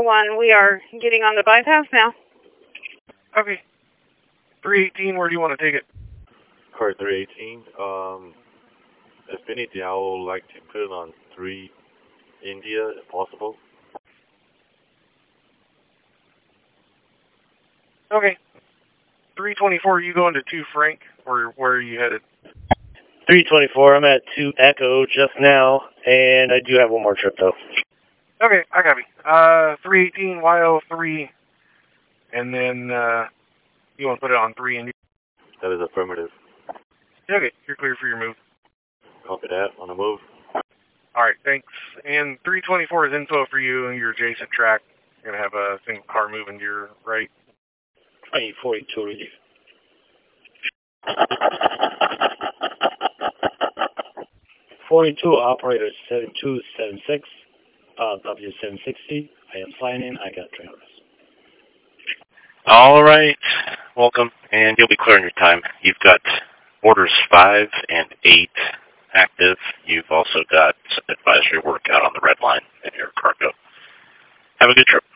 101. We are getting on the bypass now. Okay. 318, where do you want to take it? Car 318. Affinity, I would like to put it on 3 India, if possible. Okay. 324, you going to 2 Frank, or where are you headed? 324, I'm at 2 Echo just now, and I do have one more trip, though. Okay, I got you. 318, YO3, and then you want to put it on 3 India? That is affirmative. Okay, you're clear for your move. Copy that, on the move. Alright, thanks. And 324 is info for you and your adjacent track. You're going to have a single car moving to your right. 42 relief. 42 operator 7276, W760. I am signing. I got trailers. All right, welcome, and you'll be clearing your time. You've got orders 5 and 8 active. You've also got advisory work out on the red line in your cargo. Have a good trip.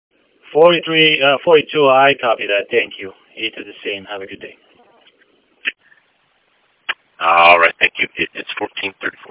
42, I copy that. Thank you. 8 to the same. Have a good day. All right, thank you. It's 1434.